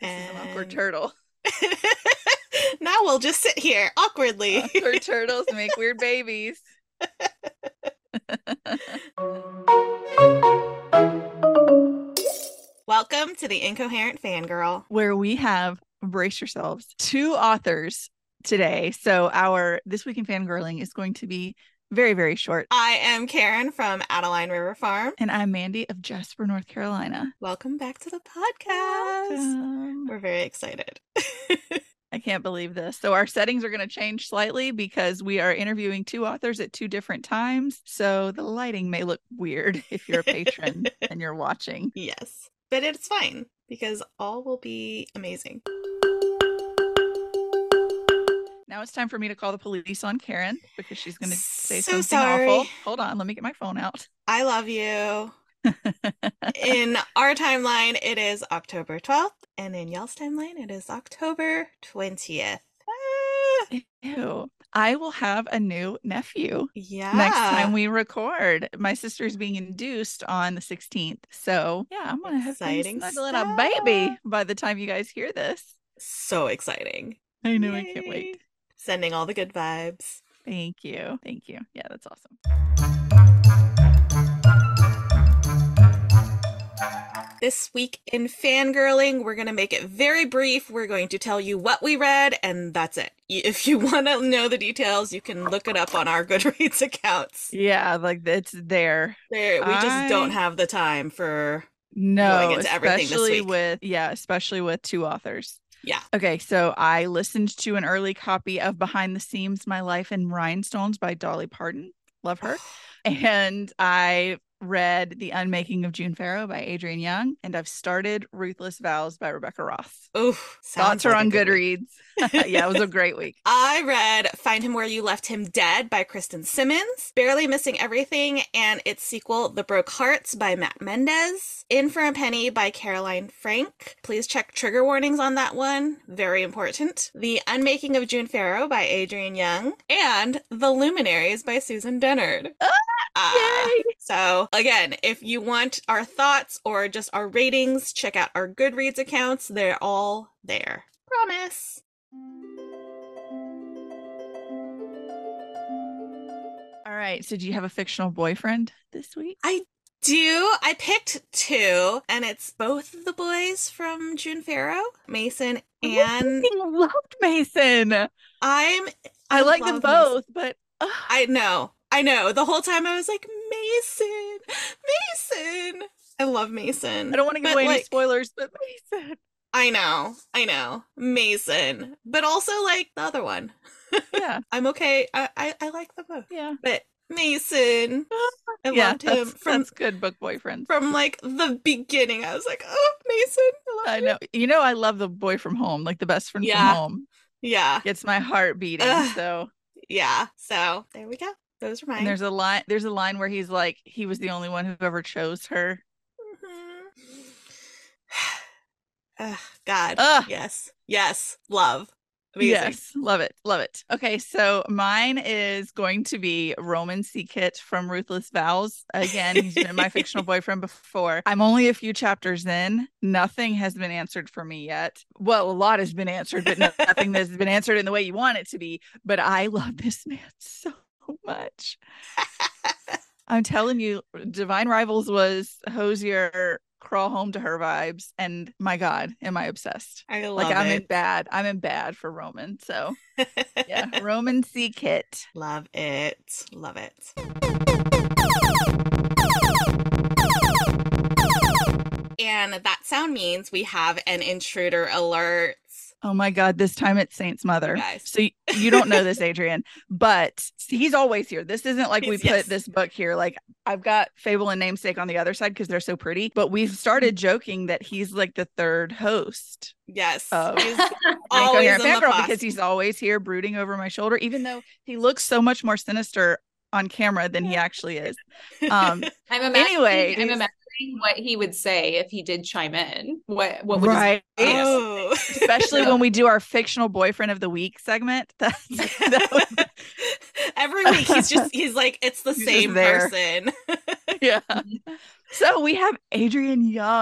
This is an awkward And turtle. now we'll just sit here awkwardly. Awkward turtles make weird babies. Welcome to the Incoherent Fangirl. Where we have, brace yourselves, two authors today. So our This Week in Fangirling is going to be very, very short. I am Karen from Adeline River Farm. And I'm Mandy of Jasper, North Carolina. Welcome back to the podcast. Welcome. We're very excited. I can't believe this. So our settings are going to change slightly because we are interviewing two authors at two different times. So the lighting may look weird if you're a patron and you're watching. Yes, but it's fine because all will be amazing. Now it's time for me to call the police on Karen because she's going to say So something sorry. awful. Hold on, let me get my phone out. I love you. In our timeline, it is October 12th, and in y'all's timeline, it is October 20th. Ew. I will have a new nephew Yeah. next time we record. My sister's being induced on the 16th. So, yeah, I'm going to have him Exciting snuggling a stuff. baby by the time you guys hear this. So exciting. I know, Yay. I can't wait. Sending all the good vibes. Thank you. Thank you. Yeah, that's awesome. This week in fangirling, we're going to make it very brief. We're going to tell you what we read, and that's it. If you want to know the details, you can look it up on our Goodreads accounts. Yeah, like it's there. We just don't have the time for going into everything this week. Especially with two authors. Yeah. Okay, so I listened to an early copy of Behind the Seams, My Life in Rhinestones by Dolly Parton. Love her. And I read The Unmaking of June Farrow by Adrienne Young, and I've started Ruthless Vows by Rebecca Ross. Oof. Thoughts are on Goodreads. Yeah, it was a great week. I read Find Him Where You Left Him Dead by Kristen Simmons, Barely Missing Everything, and its sequel, The Broke Hearts by Matt Mendez, In for a Penny by Caroline Frank. Please check trigger warnings on that one. Very important. The Unmaking of June Farrow by Adrienne Young, and The Luminaries by Susan Dennard. Yay! So again, if you want our thoughts or just our ratings, check out our Goodreads accounts. They're all there. Promise. All right. So do you have a fictional boyfriend this week? I do. I picked two, and it's both of the boys from June Farrow, Mason and I loved Mason. I like them both, but I know. The whole time I was like, Mason. I love Mason. I don't want to give away any spoilers, but Mason. I know. Mason. But also like the other one. Yeah. I'm okay. I like them both. Yeah. But Mason. I loved him that's good book boyfriend. From like the beginning. I was like, oh, Mason. I know. You know, I love the boy from home, like the best friend from home. Yeah. Gets my heart beating. So yeah. So there we go. Those are mine. And there's a line where he's like, he was the only one who ever chose her. God. Yes. Love. Amazing. Yes. Love it. Okay. So mine is going to be Roman C. Kit from Ruthless Vows. Again, he's been my fictional boyfriend before. I'm only a few chapters in. Nothing has been answered for me yet. Well, a lot has been answered, but nothing has been answered in the way you want it to be. But I love this man so much. I'm telling you, Divine Rivals was Hosier crawl home to her vibes, and my God, am I obsessed. I love it. I'm in bad for Roman. So yeah, Roman C. Kit. Love it. And that sound means we have an intruder alert. Oh my God, this time it's Saint's mother. So you don't know this, Adrienne, but he's always here. This isn't like we put this book here. Like I've got Fable and Namesake on the other side because they're so pretty, but we've started joking that he's like the third host. Yes. He's always in the because he's always here brooding over my shoulder, even though he looks so much more sinister on camera than he actually is. I'm imagining what he would say if he did chime in. What would right? Especially when we do our fictional boyfriend of the week segment. Every week he's like it's the same person. Yeah. So we have Adrienne Young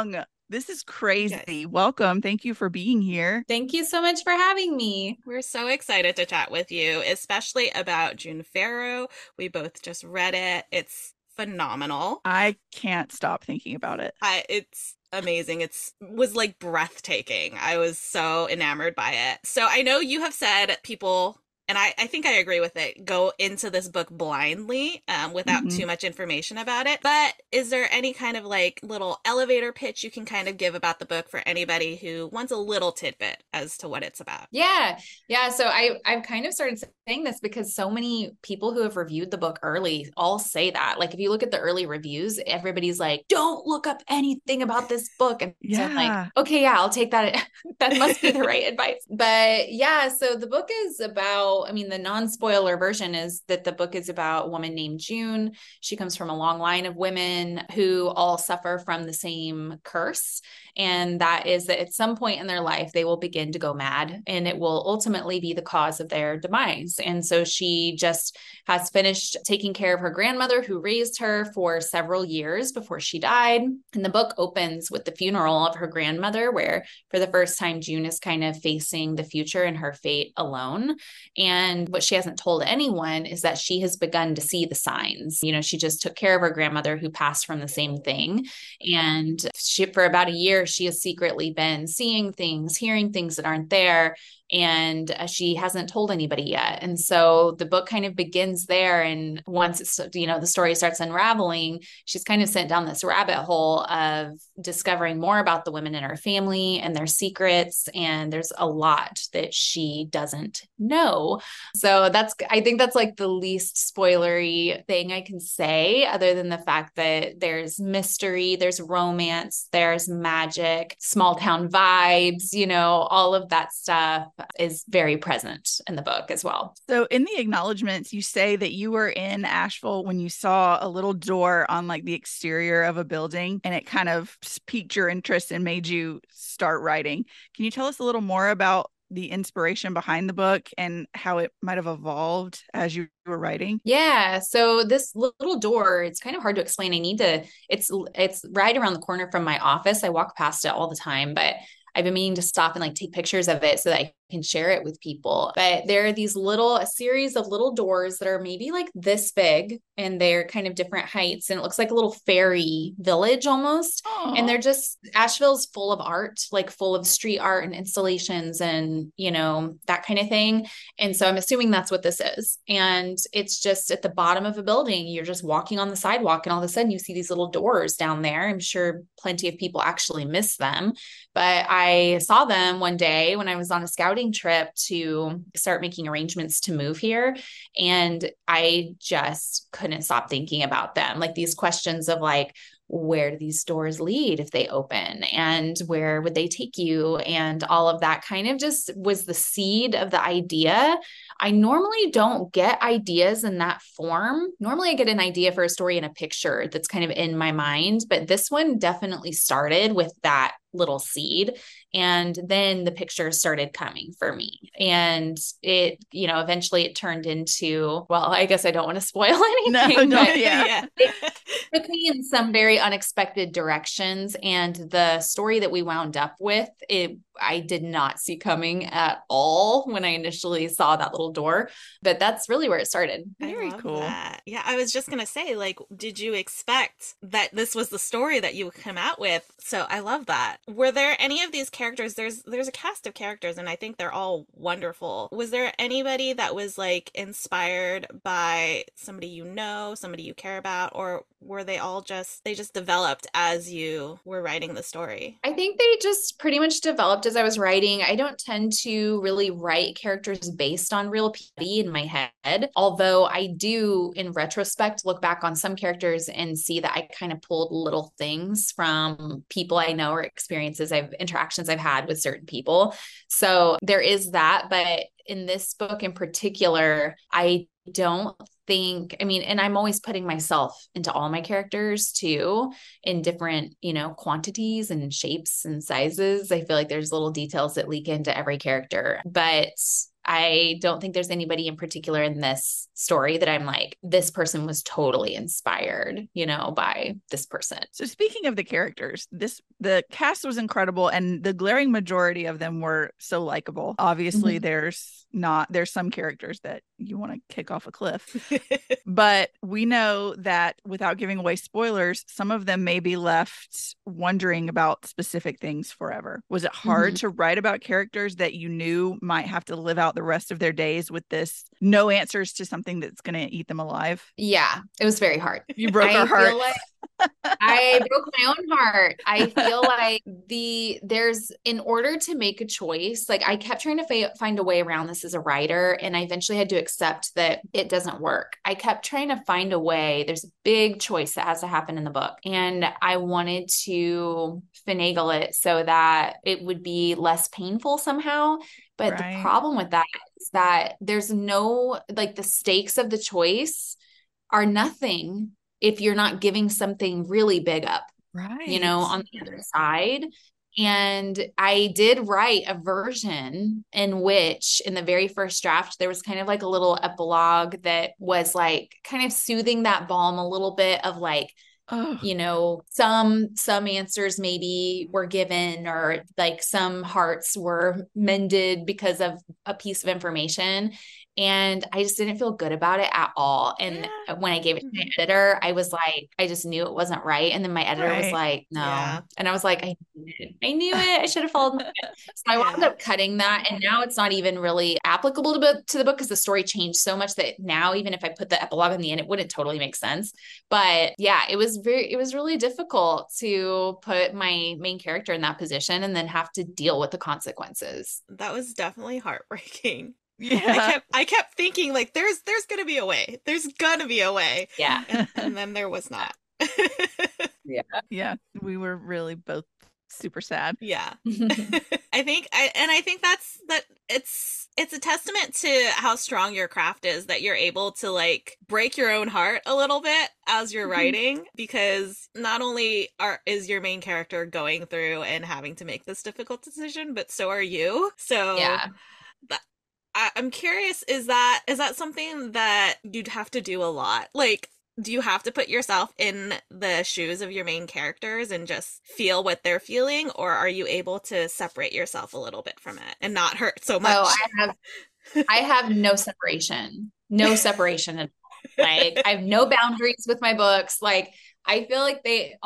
This is crazy. Yes. Welcome. Thank you for being here. Thank you so much for having me. We're so excited to chat with you, especially about June Farrow. We both just read it. It's phenomenal. I can't stop thinking about it. It's amazing. Was like breathtaking. I was so enamored by it. So I know you have said people, and I think I agree with it, go into this book blindly without too much information about it. But is there any kind of like little elevator pitch you can kind of give about the book for anybody who wants a little tidbit as to what it's about? Yeah. So I've kind of started saying this because so many people who have reviewed the book early all say that. Like if you look at the early reviews, everybody's like, don't look up anything about this book. And so I'm like, okay, yeah, I'll take that. That must be the right advice. But yeah, so the book is about, the non-spoiler version is that the book is about a woman named June. She comes from a long line of women who all suffer from the same curse. And that is that at some point in their life, they will begin to go mad and it will ultimately be the cause of their demise. And so she just has finished taking care of her grandmother who raised her for several years before she died. And the book opens with the funeral of her grandmother, where for the first time, June is kind of facing the future and her fate alone. And what she hasn't told anyone is that she has begun to see the signs. She just took care of her grandmother who passed from the same thing. And for about a year, she has secretly been seeing things, hearing things that aren't there. And she hasn't told anybody yet. And so the book kind of begins there. And once it's, the story starts unraveling, she's kind of sent down this rabbit hole of discovering more about the women in her family and their secrets. And there's a lot that she doesn't know. So I think that's like the least spoilery thing I can say, other than the fact that there's mystery, there's romance, there's magic, small town vibes, all of that stuff is very present in the book as well. So in the acknowledgments, you say that you were in Asheville when you saw a little door on like the exterior of a building and it kind of piqued your interest and made you start writing. Can you tell us a little more about the inspiration behind the book and how it might have evolved as you were writing? Yeah. So this little door, it's kind of hard to explain. It's right around the corner from my office. I walk past it all the time, but I've been meaning to stop and like take pictures of it so that I can share it with people. But there are a series of little doors that are maybe like this big and they're kind of different heights. And it looks like a little fairy village almost. Aww. And they're just, Asheville's full of art, like full of street art and installations and, that kind of thing. And so I'm assuming that's what this is. And it's just at the bottom of a building. You're just walking on the sidewalk and all of a sudden you see these little doors down there. I'm sure plenty of people actually miss them, but I saw them one day when I was on a scouting trip to start making arrangements to move here. And I just couldn't stop thinking about them. Like these questions of like, where do these doors lead if they open and where would they take you? And all of that kind of just was the seed of the idea. I normally don't get ideas in that form. Normally I get an idea for a story in a picture that's kind of in my mind, but this one definitely started with that little seed. And then the pictures started coming for me. And it, eventually it turned into, well, I guess I don't want to spoil anything. Yeah. It took me in some very unexpected directions. And the story that we wound up with, I did not see coming at all when I initially saw that little door, but that's really where it started. Very cool. That. Yeah. I was just going to say, like, did you expect that this was the story that you would come out with? So I love that. Were there any of these characters? There's a cast of characters and I think they're all wonderful. Was there anybody that was like inspired by somebody somebody you care about, or were they just developed as you were writing the story? I think they just pretty much developed as I was writing. I don't tend to really write characters based on real people in my head, although I do, in retrospect, look back on some characters and see that I kind of pulled little things from people I know or interactions I've had with certain people. So there is that. But in this book in particular, I don't think, and I'm always putting myself into all my characters too, in different, quantities and shapes and sizes. I feel like there's little details that leak into every character, but I don't think there's anybody in particular in this story that I'm like, this person was totally inspired, by this person. So speaking of the characters, the cast was incredible, and the glaring majority of them were so likable. Obviously, there's some characters that you want to kick off a cliff. But we know that without giving away spoilers, some of them may be left wondering about specific things forever. Was it hard to write about characters that you knew might have to live out the rest of their days with this no answers to something that's going to eat them alive? Yeah, it was very hard. You broke our heart. I broke my own heart. I feel like in order to make a choice, like I kept trying to find a way around this as a writer, and I eventually had to accept that it doesn't work. I kept trying to find a way. There's a big choice that has to happen in the book, and I wanted to finagle it so that it would be less painful somehow. But the problem with that is that there's no, like, the stakes of the choice are nothing if you're not giving something really big up, on the other side. And I did write a version in which, in the very first draft, there was kind of like a little epilogue that was like kind of soothing that balm a little bit of like, some answers maybe were given, or like some hearts were mended because of a piece of information. And I just didn't feel good about it at all. And when I gave it to my editor, I was like, I just knew it wasn't right. And then my editor was like, no. Yeah. And I was like, I knew it. I should have followed it. So I wound up cutting that. And now it's not even really applicable to the book, because the story changed so much that now, even if I put the epilogue in the end, it wouldn't totally make sense. But yeah, it was really difficult to put my main character in that position and then have to deal with the consequences. That was definitely heartbreaking. Yeah. I kept thinking, like, there's gonna be a way. There's gonna be a way. Yeah. And then there was not. Yeah. We were really both super sad. Yeah. I think that's it's a testament to how strong your craft is, that you're able to like break your own heart a little bit as you're writing, because not only is your main character going through and having to make this difficult decision, but so are you. So yeah. I'm curious, is that something that you'd have to do a lot? Like, do you have to put yourself in the shoes of your main characters and just feel what they're feeling? Or are you able to separate yourself a little bit from it and not hurt so much? Oh, I have no separation. No separation at all. Like, I have no boundaries with my books. Like, I feel like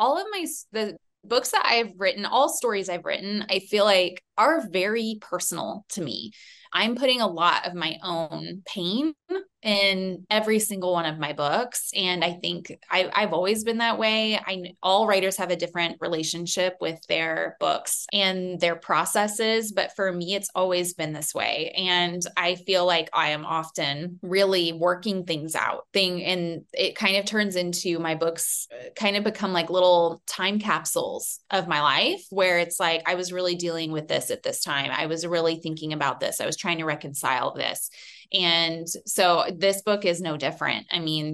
the books that I've written, all stories I've written, I feel like are very personal to me. I'm putting a lot of my own pain in every single one of my books. And I think I've always been that way. All writers have a different relationship with their books and their processes, but for me, it's always been this way. And I feel like I am often really working things out and it kind of turns into, my books kind of become like little time capsules of my life, where it's like, I was really dealing with this at this time. I was really thinking about this. I was trying to reconcile this. And so this book is no different. I mean,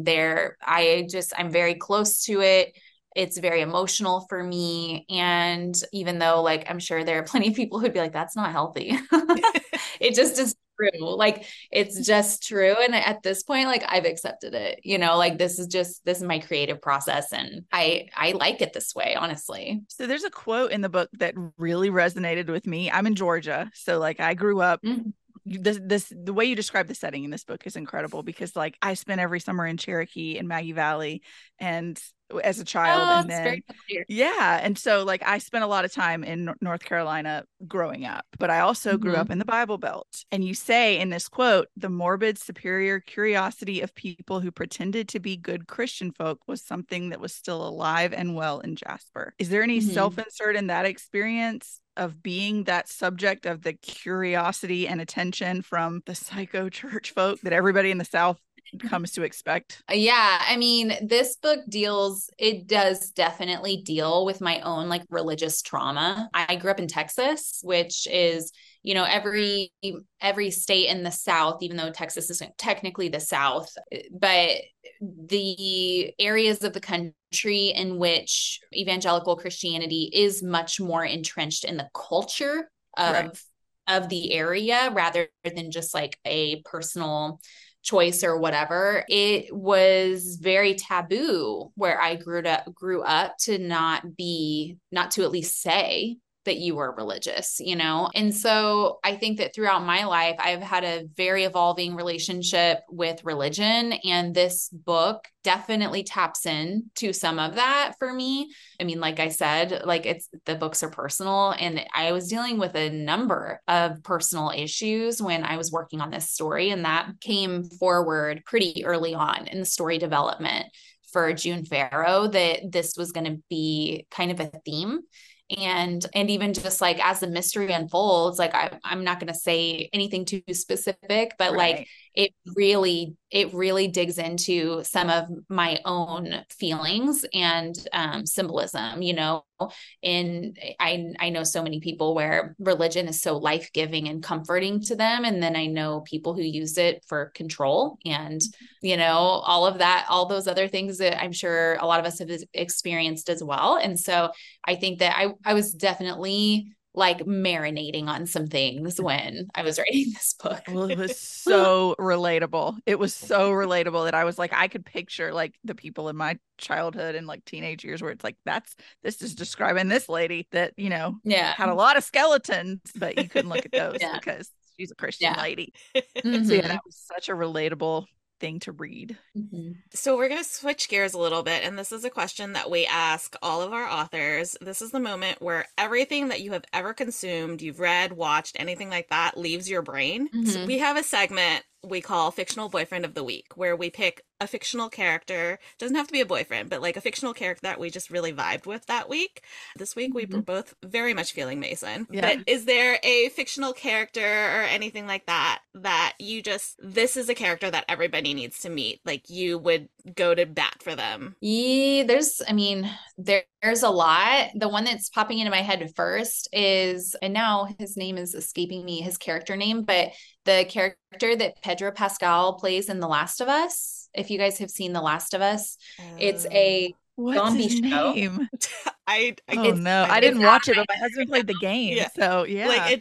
I'm very close to it. It's very emotional for me. And even though, like, I'm sure there are plenty of people who'd be like, that's not healthy. It just is true. Like, it's just true. And at this point, like, I've accepted it, like, this is my creative process. And I like it this way, honestly. So there's a quote in the book that really resonated with me. I'm in Georgia. So like, I grew up the way you describe the setting in this book is incredible, because like I spent every summer in Cherokee and Maggie Valley and as a child, and then and so like I spent a lot of time in North Carolina growing up, but I also grew up in the Bible Belt. And you say in this quote, the morbid superior curiosity of people who pretended to be good Christian folk was something that was still alive and well in Jasper. Is there any self-insert in that experience of being that subject of the curiosity and attention from the psycho church folk that everybody in the South comes to expect? Yeah. I mean, this book does definitely deal with my own like religious trauma. I grew up in Texas, which is, every state in the South, even though Texas isn't technically the South, but the areas of the country in which evangelical Christianity is much more entrenched in the culture of of the area rather than just like a personal choice or whatever. It was very taboo where I grew up to not to at least say that you were religious, you know? And so I think that throughout my life, I've had a very evolving relationship with religion. And this book definitely taps in to some of that for me. I mean, like I said, like the books are personal, and I was dealing with a number of personal issues when I was working on this story. And that came forward pretty early on in the story development for June Farrow, that this was going to be kind of a theme. And even just like as the mystery unfolds, like I'm not going to say anything too specific, but like it really digs into some of my own feelings and symbolism, you know. And I know so many people where religion is so life-giving and comforting to them, and then I know people who use it for control and, you know, all of that, all those other things that I'm sure a lot of us have experienced as well. And so I think that I was definitely like marinating on some things when I was writing this book. Well, it was so relatable. It was so relatable that I was like, I could picture like the people in my childhood and like teenage years where it's like, this is describing this lady that, you know, had a lot of skeletons, but you couldn't look at those because she's a Christian lady. So yeah, that was such a relatable thing to read. So we're going to switch gears a little bit, and this is a question that we ask all of our authors. This is the moment where everything that you have ever consumed, you've read, watched, anything like that, leaves your brain. So we have a segment we call Fictional Boyfriend of the Week, where we pick a fictional character. Doesn't have to be a boyfriend, but like a fictional character that we just really vibed with that week. This week we were both very much feeling Mason. But is there a fictional character or anything like that you just, this is a character that everybody needs to meet, like you would go to bat for them? Yeah, there's a lot. The one that's popping into my head first is, and now his name is escaping me, his character name, but the character that Pedro Pascal plays in The Last of Us. If you guys have seen The Last of Us, it's a zombie show. I didn't watch it, but my husband played the game. Yeah. So yeah. Like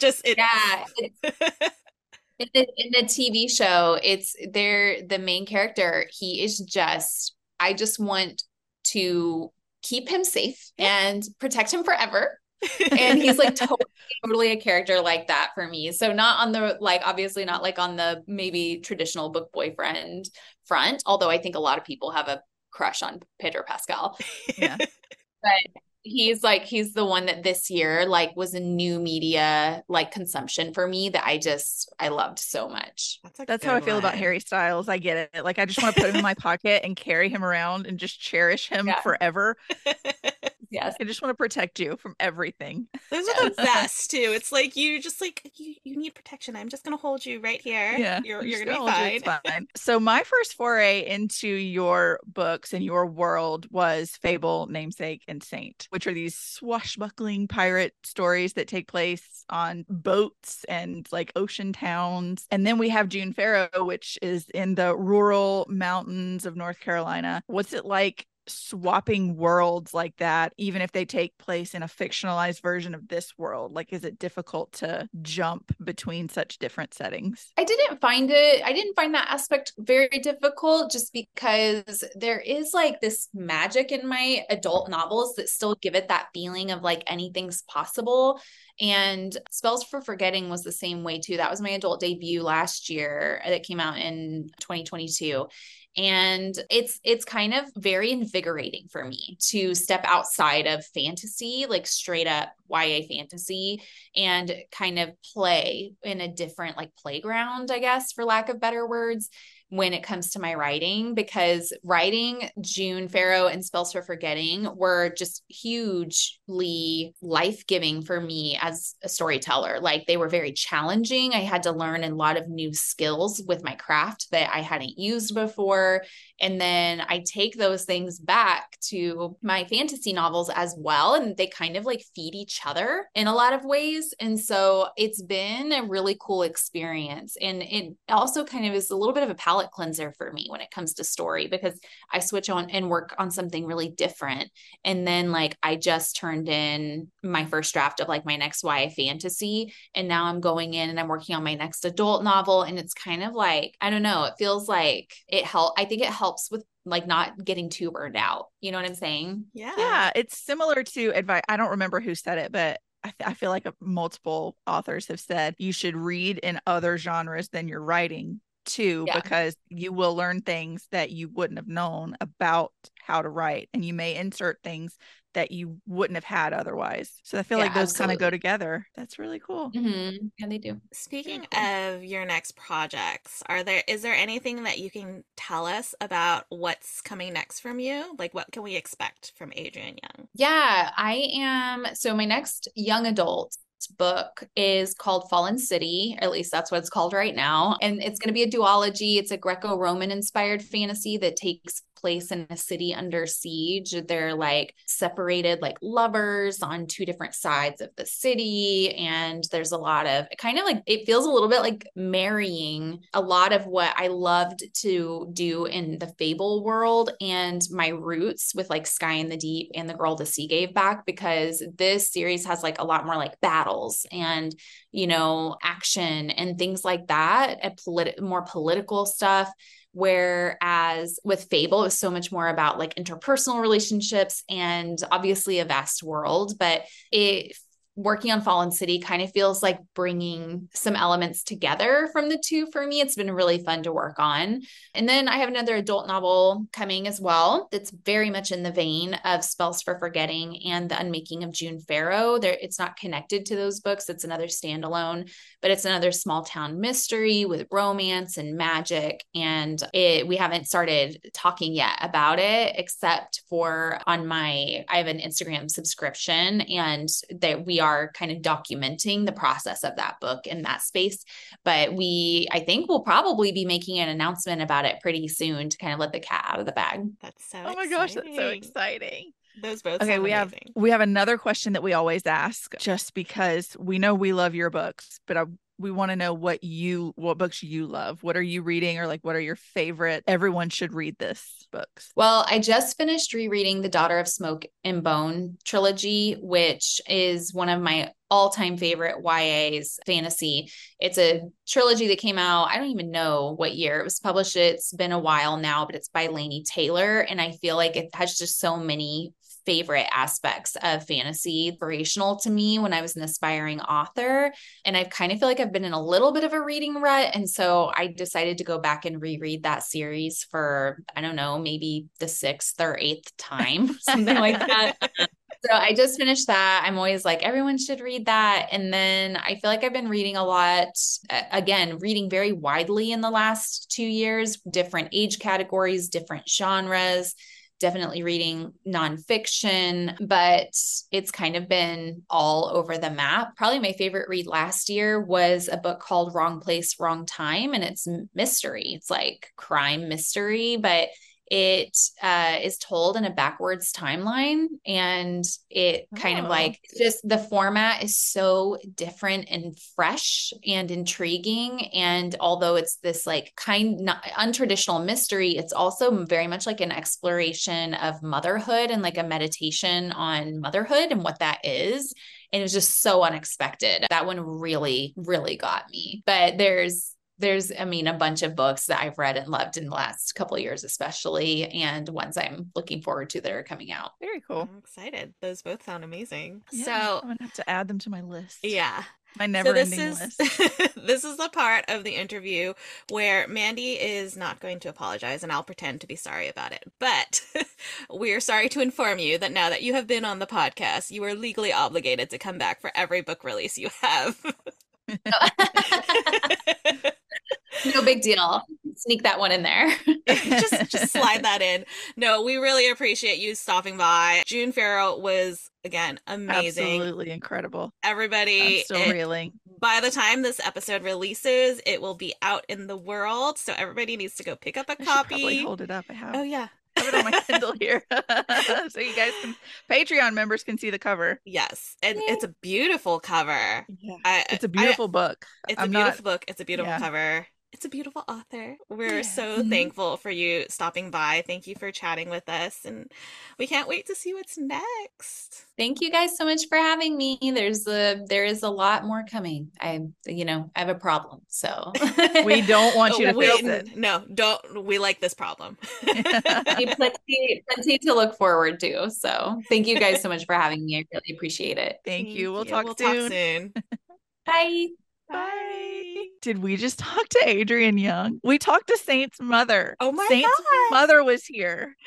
in the TV show, the main character, he is just, I just want to keep him safe and protect him forever. And he's like totally a character like that for me. So not on the, like, obviously not like on the maybe traditional book boyfriend front, although I think a lot of people have a crush on Pedro Pascal. Yeah. But he's the one that this year like was a new media like consumption for me that I loved so much. That's how I feel about Harry Styles. I get it. Like I just want to put him in my pocket and carry him around and just cherish him forever. Yes. I just want to protect you from everything. Those are the best too. It's like you just like you need protection. I'm just gonna hold you right here. Yeah. You're gonna be fine. So my first foray into your books and your world was Fable, Namesake, and Saint, which are these swashbuckling pirate stories that take place on boats and like ocean towns. And then we have June Farrow, which is in the rural mountains of North Carolina. What's it like swapping worlds like that, even if they take place in a fictionalized version of this world? Like, is it difficult to jump between such different settings? I didn't find that aspect very difficult, just because there is like this magic in my adult novels that still give it that feeling of like anything's possible. And Spells for Forgetting was the same way too. That was my adult debut last year that came out in 2022. And it's kind of very invigorating for me to step outside of fantasy, like straight up YA fantasy, and kind of play in a different like playground, I guess, for lack of better words, when it comes to my writing, because writing June Farrow and Spells for Forgetting were just hugely life-giving for me as a storyteller. Like they were very challenging. I had to learn a lot of new skills with my craft that I hadn't used before. And then I take those things back to my fantasy novels as well. And they kind of like feed each other in a lot of ways. And so it's been a really cool experience. And it also kind of is a little bit of a palate palate cleanser for me when it comes to story, because I switch on and work on something really different. And then like I just turned in my first draft of like my next YA fantasy. And now I'm going in and I'm working on my next adult novel. And it's kind of like, I don't know, it feels like I think it helps with like not getting too burned out. You know what I'm saying? Yeah, it's similar to advice. I don't remember who said it, but I feel like multiple authors have said you should read in other genres than you're writing too, because you will learn things that you wouldn't have known about how to write, and you may insert things that you wouldn't have had otherwise. So I feel like those kind of go together. That's really cool. Mm-hmm. Yeah, they do. Speaking of your next projects, is there anything that you can tell us about what's coming next from you? Like, what can we expect from Adrienne Young? Yeah, I am. So my next young adult book is called Fallen City, or at least that's what it's called right now. And it's going to be a duology. It's a Greco-Roman inspired fantasy that takes place in a city under siege. They're like separated like lovers on two different sides of the city. And there's a lot of kind of like, it feels a little bit like marrying a lot of what I loved to do in the Fable world and my roots with like Sky in the Deep and The Girl the Sea Gave Back, because this series has like a lot more like battles and, you know, action and things like that, and more political stuff. Whereas with Fable, it was so much more about like interpersonal relationships and obviously a vast world, but working on Fallen City kind of feels like bringing some elements together from the two for me. It's been really fun to work on. And then I have another adult novel coming as well that's very much in the vein of Spells for Forgetting and The Unmaking of June Farrow. It's not connected to those books. It's another standalone, but it's another small town mystery with romance and magic. And we haven't started talking yet about it, except for I have an Instagram subscription, and that we are kind of documenting the process of that book in that space. But I think we'll probably be making an announcement about it pretty soon to kind of let the cat out of the bag. That's so exciting. My gosh, that's so exciting. Those both sound amazing. We have another question that we always ask, just because we know we love your books, but we want to know what books you love. What are you reading, or like what are your favorite everyone should read this books? Well, I just finished rereading the Daughter of Smoke and Bone trilogy, which is one of my all-time favorite YA's fantasy. It's a trilogy that came out, I don't even know what year it was published. It's been a while now, but it's by Laini Taylor. And I feel like it has just so many favorite aspects of fantasy inspirational to me when I was an aspiring author. And I kind of feel like I've been in a little bit of a reading rut. And so I decided to go back and reread that series for, I don't know, maybe the 6th or 8th time, something like that. So I just finished that. I'm always like, everyone should read that. And then I feel like I've been reading a lot, again, reading very widely in the last 2 years, different age categories, different genres. Definitely reading nonfiction, but it's kind of been all over the map. Probably my favorite read last year was a book called Wrong Place, Wrong Time. And it's mystery. It's like crime mystery, but it is told in a backwards timeline, and it kind of like just the format is so different and fresh and intriguing. And although it's this like untraditional mystery, it's also very much like an exploration of motherhood and like a meditation on motherhood and what that is. And it was just so unexpected. That one really, really got me. But there's, a bunch of books that I've read and loved in the last couple of years, especially, and ones I'm looking forward to that are coming out. Very cool. I'm excited. Those both sound amazing. Yeah, so I'm going to have to add them to my list. Yeah. My never-ending list. This is the part of the interview where Mandy is not going to apologize, and I'll pretend to be sorry about it. But we're sorry to inform you that now that you have been on the podcast, you are legally obligated to come back for every book release you have. No big deal. Sneak that one in there. just slide that in. No, we really appreciate you stopping by. June Farrow was, again, amazing. Absolutely incredible. Everybody. I'm still reeling. By the time this episode releases, it will be out in the world. So everybody needs to go pick up a copy. I should probably hold it up. I have. Oh, yeah. I have it on my Kindle here. So you guys Patreon members can see the cover. Yes. And it's a beautiful cover. Yeah. It's a beautiful book. It's a beautiful book. It's a beautiful cover. It's a beautiful author. We're Yes. so thankful for you stopping by. Thank you for chatting with us, and we can't wait to see what's next. Thank you guys so much for having me. There is a lot more coming. I have a problem. So We don't want you to fix it. No, don't. We like this problem. plenty to look forward to. So thank you guys so much for having me. I really appreciate it. Thank you. We'll We'll talk talk soon. soon. Bye. Bye. Did we just talk to Adrienne Young? We talked to Saint's mother. Oh my Saint's God. mother was here.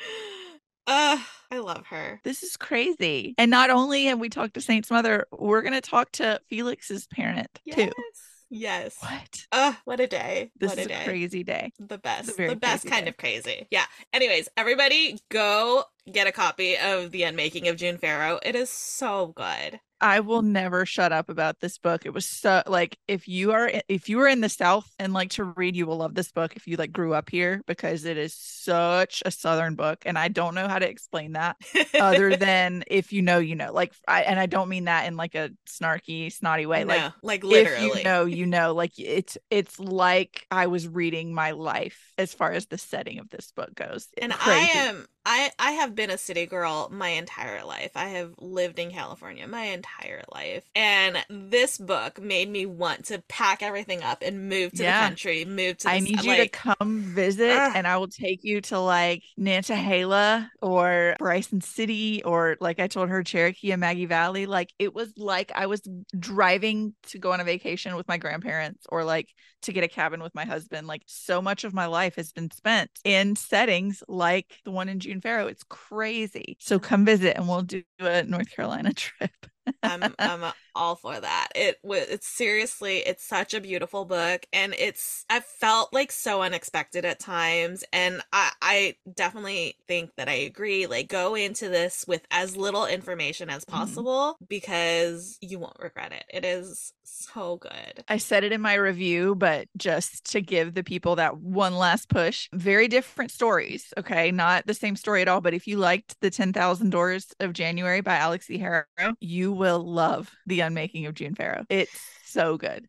I love her. This is crazy. And not only have we talked to Saint's mother, we're going to talk to Felix's parent too. Yes. What? What a day. This what is a day. Crazy day. The best. It's a very The best crazy kind day. of crazy. Yeah. Anyways, everybody go get a copy of The Unmaking of June Farrow. It is so good. I will never shut up about this book. It was so like if you are in the South and like to read, you will love this book if you like grew up here, because it is such a Southern book. And I don't know how to explain that other than if you know, like I don't mean that in like a snarky, snotty way. No, like literally. If you know, like it's like I was reading my life as far as the setting of this book goes. And Crazy. I have been a city girl my entire life. I have lived in California my entire life. And this book made me want to pack everything up and move to the country, I need you to come visit and I will take you to like Nantahala or Bryson City, or like I told her, Cherokee and Maggie Valley. Like it was like I was driving to go on a vacation with my grandparents, or like to get a cabin with my husband. Like so much of my life has been spent in settings like the one in June Farrow. It's crazy. So come visit and we'll do a North Carolina trip. I'm all for that. It's seriously, it's such a beautiful book, and I felt like so unexpected at times, and I definitely think that I agree. Like, go into this with as little information as possible because you won't regret it. It is so good. I said it in my review, but just to give the people that one last push, very different stories. Okay, not the same story at all. But if you liked the 10,000 Doors of January by Alex E. Harrow, you will love The Unmaking of June Farrow. It's so good.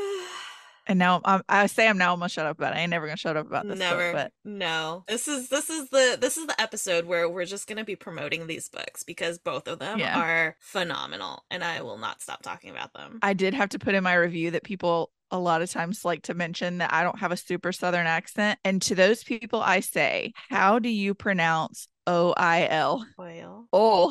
And now I say I'm gonna shut up about it. I ain't never gonna shut up about this book. But no, this is the episode where we're just gonna be promoting these books because both of them are phenomenal, and I will not stop talking about them. I did have to put in my review that people a lot of times like to mention that I don't have a super Southern accent, and to those people I say, how do you pronounce OIL? Oil. Oh.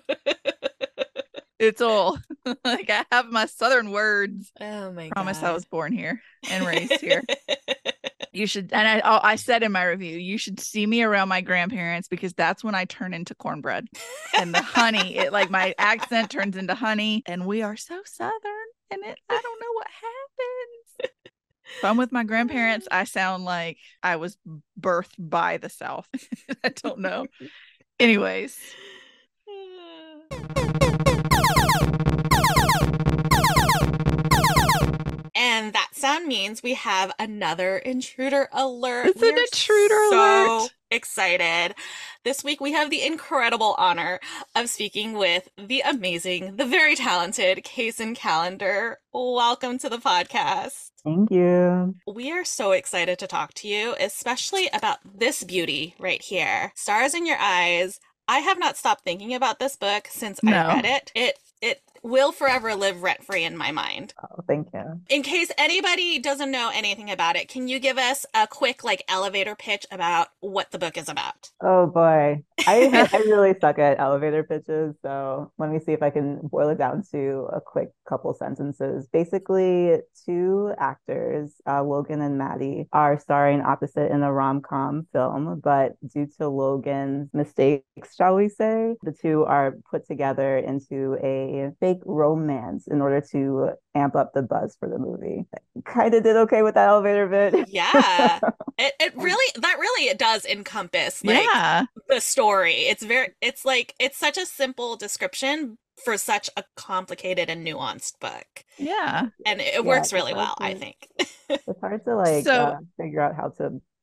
It's all like I have my Southern words. Oh my God. Promise I was born here and raised here. You should, and I said in my review, you should see me around my grandparents because that's when I turn into cornbread and the honey. It like my accent turns into honey, and we are so Southern, and I don't know what happens. If I'm with my grandparents, I sound like I was birthed by the South. I don't know. Anyways. And that sound means we have another intruder alert. It's an intruder alert. So excited. This week we have the incredible honor of speaking with the amazing, the very talented Kaysen Callender. Welcome to the podcast. Thank you. We are so excited to talk to you, especially about this beauty right here. Stars in Your Eyes. I have not stopped thinking about this book since I read it. It will forever live rent-free in my mind. Oh, thank you. In case anybody doesn't know anything about it, can you give us a quick elevator pitch about what the book is about? Oh boy. I really suck at elevator pitches, so let me see if I can boil it down to a quick couple sentences. Basically, two actors, Logan and Maddie, are starring opposite in a rom-com film, but due to Logan's mistakes, shall we say, the two are put together into a fake romance in order to amp up the buzz for the movie. Kind of did okay with that elevator bit. Yeah. It does encompass the story. It's such a simple description for such a complicated and nuanced book. Yeah. And it works really well, I think. It's hard to figure out how to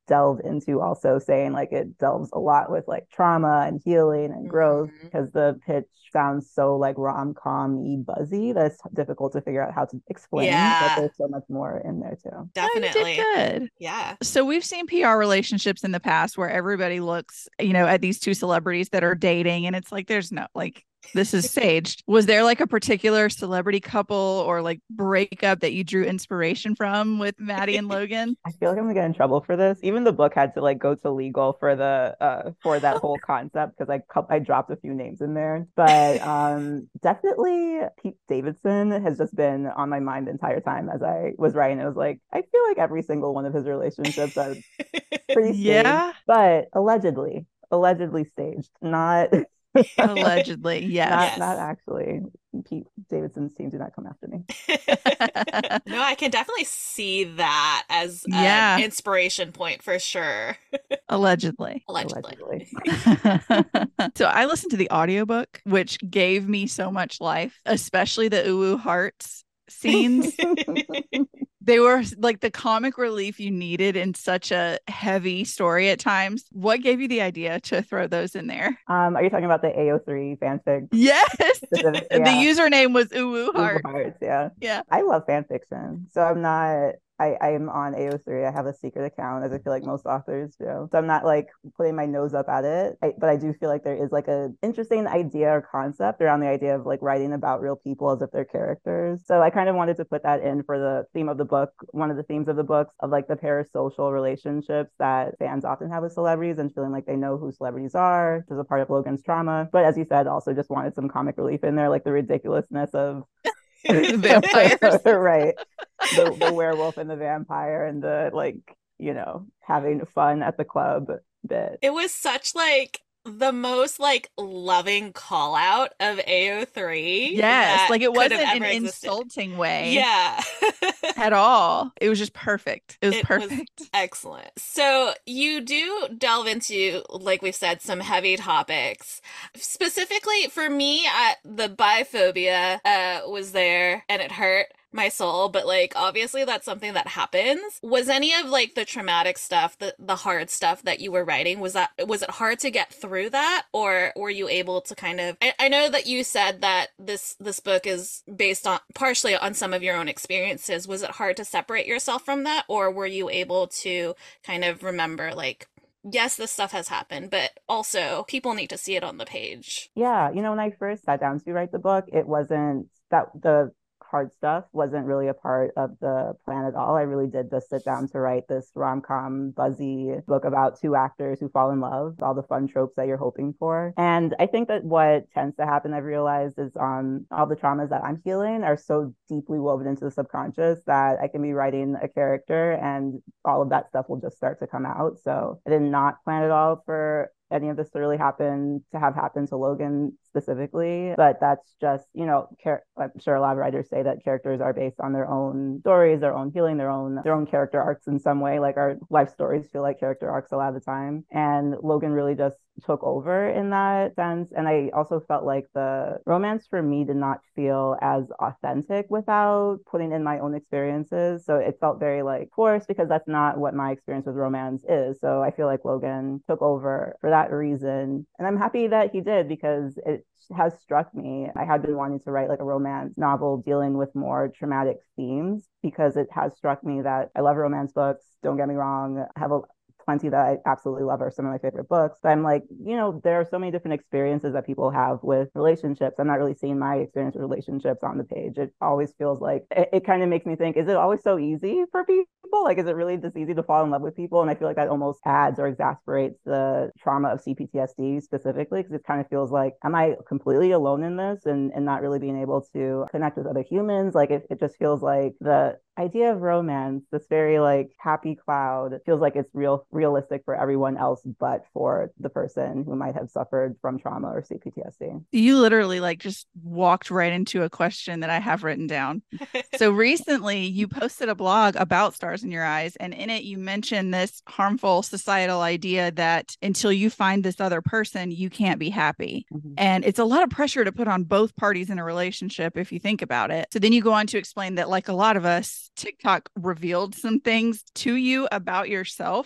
delved into also saying like it delves a lot with like trauma and healing and growth, because the pitch sounds so like rom-com-y buzzy that it's difficult to figure out how to explain. But there's so much more in there too. Definitely. No, you did good. Yeah. So we've seen PR relationships in the past where everybody looks, at these two celebrities that are dating, and it's like there's no like, this is staged. Was there like a particular celebrity couple or like breakup that you drew inspiration from with Maddie and Logan? I feel like I'm gonna get in trouble for this. Even the book had to like go to legal for the for that whole concept, because I dropped a few names in there. But definitely Pete Davidson has just been on my mind the entire time as I was writing. It was like I feel like every single one of his relationships are pretty staged, Yeah, but allegedly staged, not allegedly. Yes. not actually. Pete Davidson's team do not come after me. No, I can definitely see that as Yeah. an inspiration point for sure. Allegedly. Allegedly. So I listened to the audiobook, which gave me so much life, especially the Uwu Hearts scenes. They were like the comic relief you needed in such a heavy story at times. What gave you the idea to throw those in there? Are you talking about the AO3 fanfic? Yes. Yeah. The username was Uwu Uwu Heart. Hearts, yeah. Yeah. I love fan fiction. So I'm not I'm on AO3. I have a secret account, as I feel like most authors do. So I'm not like putting my nose up at it. But I do feel like there is like an interesting idea or concept around the idea of like writing about real people as if they're characters. So I kind of wanted to put that in for the theme of the book. One of the themes of the books of like the parasocial relationships that fans often have with celebrities and feeling like they know who celebrities are, which is a part of Logan's trauma. But as you said, also just wanted some comic relief in there, like the ridiculousness of vampires. Right. The werewolf and the vampire and the like, having fun at the club bit. It was such like the most like loving call out of AO3. Yes, like it wasn't an insulting way. Yeah. At all. It was just perfect. It was perfect. Was excellent. So you do delve into, like we've said, some heavy topics. Specifically for me, the biphobia was there and it hurt my soul, but like obviously that's something that happens. Was any of like the traumatic stuff, the hard stuff that you were writing, was it hard to get through that, or were you able to kind of I know that you said that this book is based on partially on some of your own experiences. Was it hard to separate yourself from that, or were you able to kind of remember like, yes, this stuff has happened, but also people need to see it on the page? Yeah, when I first sat down to write the book, it wasn't that the hard stuff wasn't really a part of the plan at all. I really did just sit down to write this rom-com buzzy book about two actors who fall in love, all the fun tropes that you're hoping for. And I think that what tends to happen, I've realized, is all the traumas that I'm healing are so deeply woven into the subconscious that I can be writing a character and all of that stuff will just start to come out. So I did not plan at all for any of this to really happen to Logan specifically, but that's just, I'm sure a lot of writers say that characters are based on their own stories, their own healing, their own character arcs in some way. Like our life stories feel like character arcs a lot of the time, and Logan really just took over in that sense. And I also felt like the romance for me did not feel as authentic without putting in my own experiences. So it felt very like forced, because that's not what my experience with romance is. So I feel like Logan took over for that reason. And I'm happy that he did, because it has struck me. I had been wanting to write like a romance novel dealing with more traumatic themes, because it has struck me that I love romance books. Don't get me wrong. I have plenty that I absolutely love, are some of my favorite books. But I'm like, there are so many different experiences that people have with relationships. I'm not really seeing my experience with relationships on the page. It always feels like it kind of makes me think, is it always so easy for people? Like, is it really this easy to fall in love with people? And I feel like that almost adds or exasperates the trauma of CPTSD specifically, because it kind of feels like, am I completely alone in this and not really being able to connect with other humans? Like, it just feels like the idea of romance, this very like happy cloud, it feels like it's realistic for everyone else but for the person who might have suffered from trauma or CPTSD. You literally like just walked right into a question that I have written down. So recently you posted a blog about Stars in Your Eyes, and in it you mentioned this harmful societal idea that until you find this other person, you can't be happy. Mm-hmm. And it's a lot of pressure to put on both parties in a relationship if you think about it. So then you go on to explain that, like a lot of us, TikTok revealed some things to you about yourself. Mm-hmm.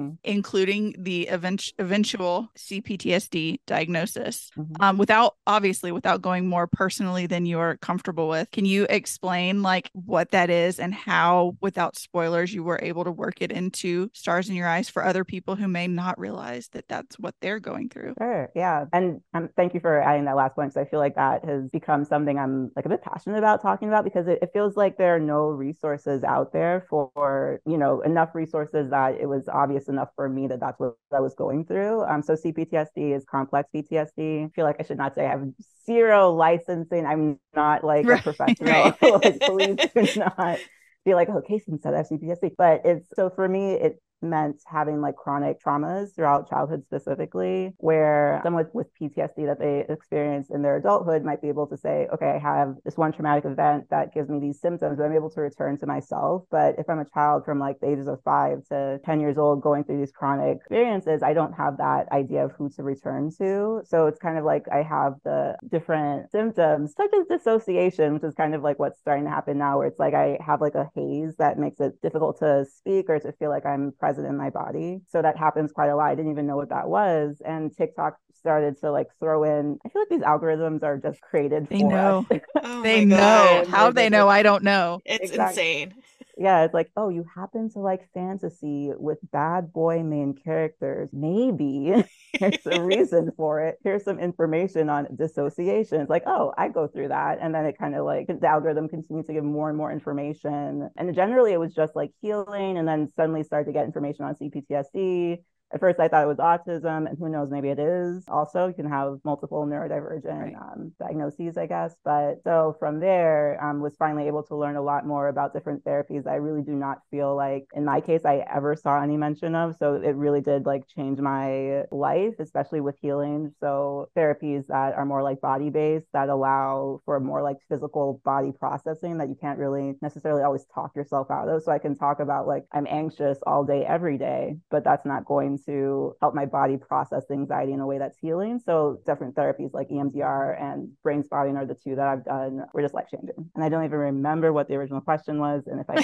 including the eventual CPTSD diagnosis. Mhm. Without going more personally than you're comfortable with, can you explain like what that is and how, without spoilers, you were able to work it into Stars in Your Eyes for other people who may not realize that that's what they're going through? Sure, yeah. And thank you for adding that last point, because I feel like that has become something I'm like a bit passionate about talking about, because it feels like there are no resources out there for, enough resources that it was obvious enough for me that that's what I was going through. So CPTSD is complex PTSD. I feel like I should not say I have zero licensing. I'm not like a professional. Like, please do not be like, oh, Kason said I have CPTSD. But it's so for me, it meant having like chronic traumas throughout childhood specifically, where someone with PTSD that they experience in their adulthood might be able to say, okay, I have this one traumatic event that gives me these symptoms, but I'm able to return to myself. But if I'm a child from like the ages of 5 to 10 years old going through these chronic experiences, I don't have that idea of who to return to. So it's kind of like I have the different symptoms, such as dissociation, which is kind of like what's starting to happen now, where it's like I have like a haze that makes it difficult to speak or to feel like I'm present in my body. So that happens quite a lot. I didn't even know what that was. And TikTok started to like throw in, I feel like these algorithms are just created for us. Oh They my know. God. How they know, I don't know. It's Exactly. insane. Yeah, it's like, oh, you happen to like fantasy with bad boy main characters. Maybe there's a reason for it. Here's some information on dissociation. It's like, oh, I go through that. And then it kind of like the algorithm continues to give more and more information. And generally it was just like healing, and then suddenly started to get information on CPTSD. At first, I thought it was autism, and who knows, maybe it is also. You can have multiple neurodivergent diagnoses, I guess. But so from there, was finally able to learn a lot more about different therapies I really do not feel like, in my case, I ever saw any mention of. So it really did like change my life, especially with healing. So therapies that are more like body based, that allow for more like physical body processing that you can't really necessarily always talk yourself out of. So I can talk about like I'm anxious all day, every day, but that's not going to help my body process the anxiety in a way that's healing. So different therapies like EMDR and brain spotting are the two that I've done. Were just life changing. And I don't even remember what the original question was, and if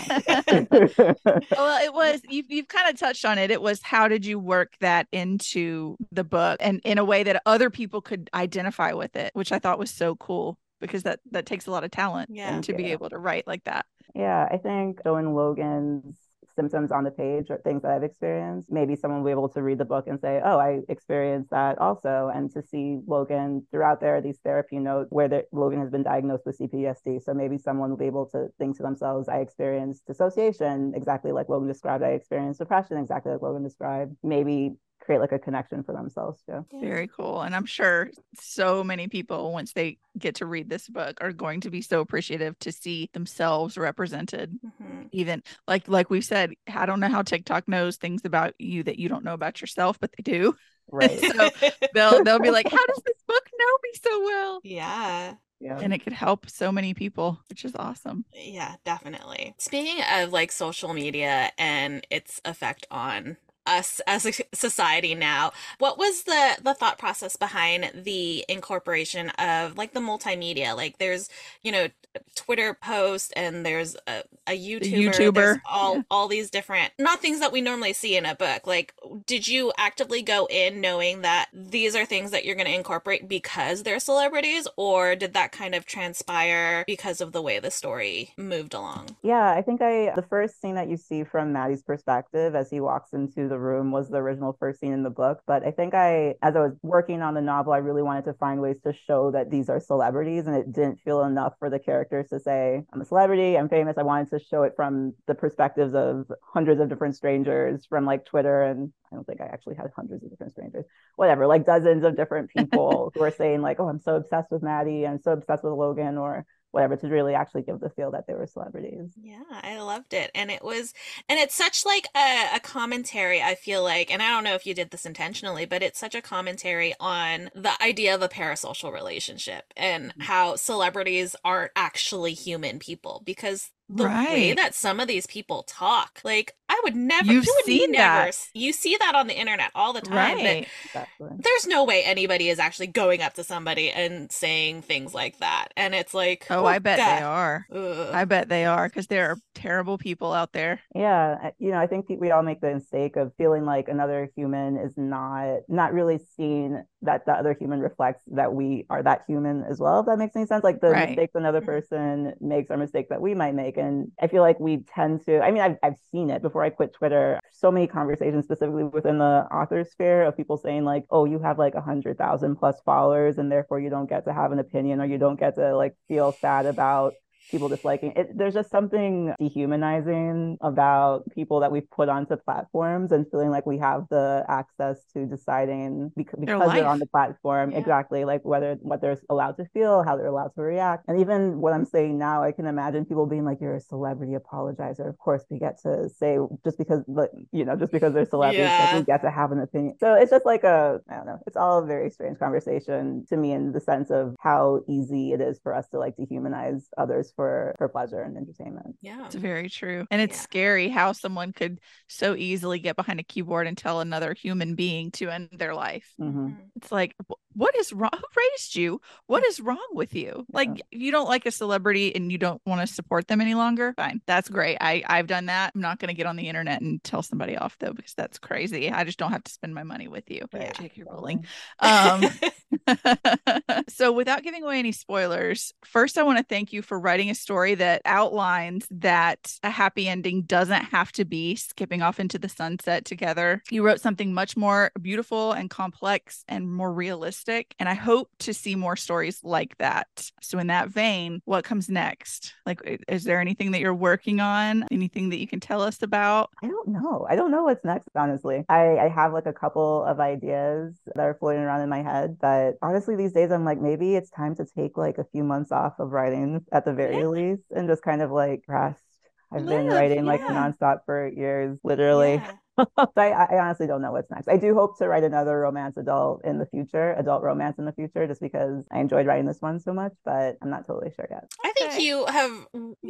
I Well, it was you've kind of touched on it. It was, how did you work that into the book and in a way that other people could identify with it, which I thought was so cool, because that takes a lot of talent to be able to write like that. Yeah, I think showing Logan's symptoms on the page or things that I've experienced, maybe someone will be able to read the book and say, oh, I experienced that also. And to see Logan throughout there, these therapy notes where Logan has been diagnosed with CPTSD. So maybe someone will be able to think to themselves, I experienced dissociation exactly like Logan described. I experienced depression exactly like Logan described. Maybe create like a connection for themselves too. Very cool. And I'm sure so many people, once they get to read this book, are going to be so appreciative to see themselves represented. Even like we said, I don't know how TikTok knows things about you that you don't know about yourself, but they do. Right. So they'll be like, how does this book know me so well? Yeah. And it could help so many people, which is awesome. Yeah, definitely. Speaking of like social media and its effect on us as a society now, what was the thought process behind the incorporation of like the multimedia? Like there's Twitter post, and there's a YouTuber. There's all these different, not things that we normally see in a book. Like, did you actively go in knowing that these are things that you're going to incorporate because they're celebrities, or did that kind of transpire because of the way the story moved along? Yeah, I think the first scene that you see from Maddie's perspective as he walks into the room was the original first scene in the book. But I think as I was working on the novel, I really wanted to find ways to show that these are celebrities, and it didn't feel enough for the characters to say, I'm a celebrity, I'm famous. I wanted to show it from the perspectives of hundreds of different strangers from like Twitter, and I don't think I actually had hundreds of different strangers, whatever, like dozens of different people who are saying like, oh, I'm so obsessed with Maddie, I'm so obsessed with Logan, or whatever, to really actually give the feel that they were celebrities. Yeah, I loved it. And it's such like a commentary, I feel like, and I don't know if you did this intentionally, but it's such a commentary on the idea of a parasocial relationship and how celebrities aren't actually human people, because the way that some of these people talk, like I would never, you see that on the internet all the time. Right. Exactly. There's no way anybody is actually going up to somebody and saying things like that. And it's like, I bet they are. I bet they are, because there are terrible people out there. Yeah, I think we all make the mistake of feeling like another human is not really seeing that the other human reflects that we are that human as well, if that makes any sense. Like the Right. mistakes another person makes are mistakes that we might make. And I feel like we tend to, I mean, I've seen it before I quit Twitter. So many conversations specifically within the author sphere of people saying like, oh, you have like 100,000 plus followers and therefore you don't get to have an opinion, or you don't get to like feel sad about people disliking it. There's just something dehumanizing about people that we've put onto platforms and feeling like we have the access to deciding because they're on the platform, exactly, like what they're allowed to feel, how they're allowed to react. And even what I'm saying now, I can imagine people being like, you're a celebrity apologizer. Of course we get to say, just because they're celebrities, like, we get to have an opinion. So it's just like I don't know, it's all a very strange conversation to me, in the sense of how easy it is for us to like dehumanize others for pleasure and entertainment. Yeah, it's very true. And it's scary how someone could so easily get behind a keyboard and tell another human being to end their life. Mm-hmm. It's like, what is wrong? Who raised you? What is wrong with you? Like, you don't like a celebrity and you don't want to support them any longer? Fine. That's great. I've done that. I'm not going to get on the internet and tell somebody off, though, because that's crazy. I just don't have to spend my money with you. Right. J.K. Rowling. So without giving away any spoilers, first I want to thank you for writing a story that outlines that a happy ending doesn't have to be skipping off into the sunset together. You wrote something much more beautiful and complex and more realistic, and I hope to see more stories like that. So in that vein, what comes next? Like, is there anything that you're working on? Anything that you can tell us about? I don't know what's next, honestly. I have like a couple of ideas that are floating around in my head, but honestly these days I'm like, maybe it's time to take like a few months off of writing at the very least and just kind of like rest. I've been writing like nonstop for years, literally. Yeah. So I honestly don't know what's next. I do hope to write another adult romance in the future, just because I enjoyed writing this one so much, but I'm not totally sure yet. I think you have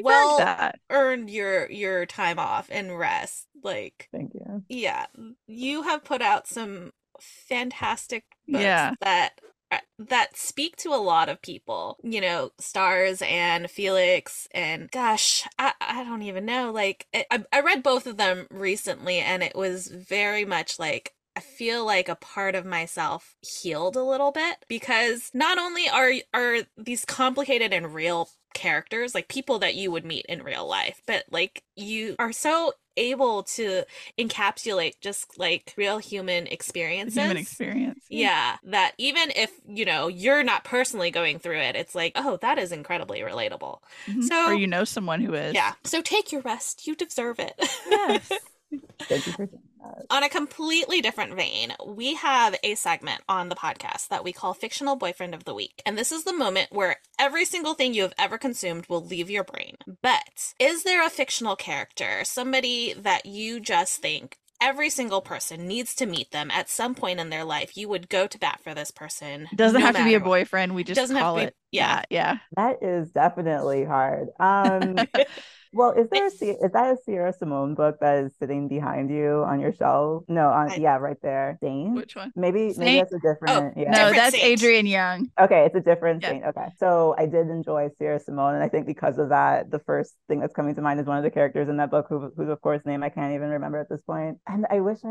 earned your time off and rest. Like, thank you. Yeah, you have put out some fantastic books that speak to a lot of people, Stars and Felix, and gosh, I don't even know, like I read both of them recently, and it was very much like I feel like a part of myself healed a little bit, because not only are these complicated and real characters, like people that you would meet in real life, but like you are so able to encapsulate just like real human experiences. Yeah, that even if you're not personally going through it, it's like, oh, that is incredibly relatable. So, or someone who is. Yeah, so take your rest, you deserve it. Yes. Thank you for saying that. On a completely different vein, we have a segment on the podcast that we call Fictional Boyfriend of the Week. And this is the moment where every single thing you have ever consumed will leave your brain. But is there a fictional character, somebody that you just think every single person needs to meet them at some point in their life? You would go to bat for this person. Doesn't have to be a boyfriend. We just call it. Yeah. That is definitely hard. Well, is that a Sierra Simone book that is sitting behind you on your shelf? No, right there. Saint? Which one? Maybe that's a different. No, that's Saint. Adrienne Young. Okay, it's a different Saint. Okay, so I did enjoy Sierra Simone, and I think because of that, the first thing that's coming to mind is one of the characters in that book, whose of course name I can't even remember at this point. And I wish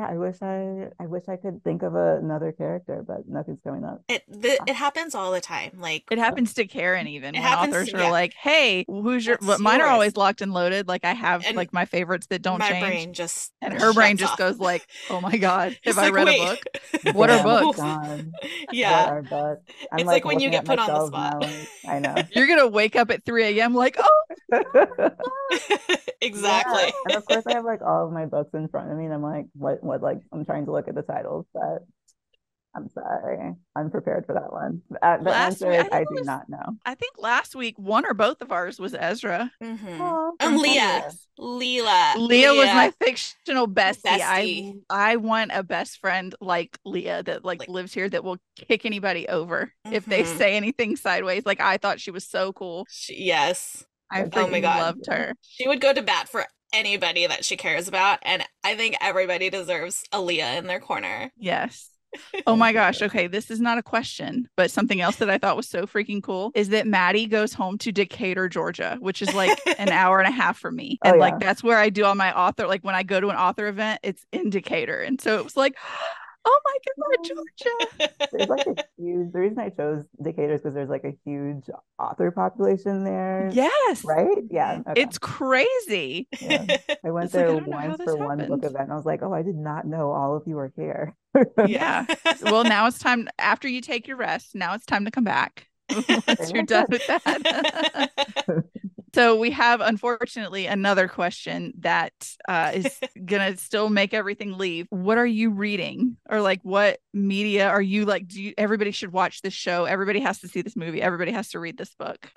I could think of another character, but nothing's coming up. It happens all the time. Like, it happens to Karen even when authors are like, "Hey, mine are always locked and loaded. Like I have like my favorites that don't change." My brain just her brain just goes like, "Oh my god, have I read a book? What are books?" Yeah, what are books? It's like when you get put on the spot. I know you're gonna wake up at 3 a.m. like, "Oh." Exactly. Yeah. And of course I have like all of my books in front of me, and I'm like, what like I'm trying to look at the titles, but I'm sorry, unprepared for that one. The answer is I do not know. I think last week one or both of ours was Ezra. Mm-hmm. And Leah was my fictional bestie. I want a best friend like Leah that like lives here, that will kick anybody over if they say anything sideways. Like I thought she was so cool. Yes. I freaking loved her. She would go to bat for anybody that she cares about, and I think everybody deserves a Leah in their corner. Yes. Oh my gosh. Okay. This is not a question, but something else that I thought was so freaking cool is that Maddie goes home to Decatur, Georgia, which is like an hour and a half from me. Oh, And yeah. like that's where I do all my author, like when I go to an author event, it's in Decatur. And so it was like, oh my God, Georgia. There's like a huge, the reason I chose Decatur is because there's like a huge author population there, Yes. right? Yeah. Okay. It's crazy. Yeah. I went It's like, there I don't know how once this for one book happened. event and I was like, oh, I did not know all of you were here. Yeah. Well, now it's time after you take your rest. Now it's time to come back once you're done with that. So we have, unfortunately, another question that is gonna still make everything leave. What are you reading, or like what media are you like? Do you? Everybody should watch this show. Everybody has to see this movie. Everybody has to read this book.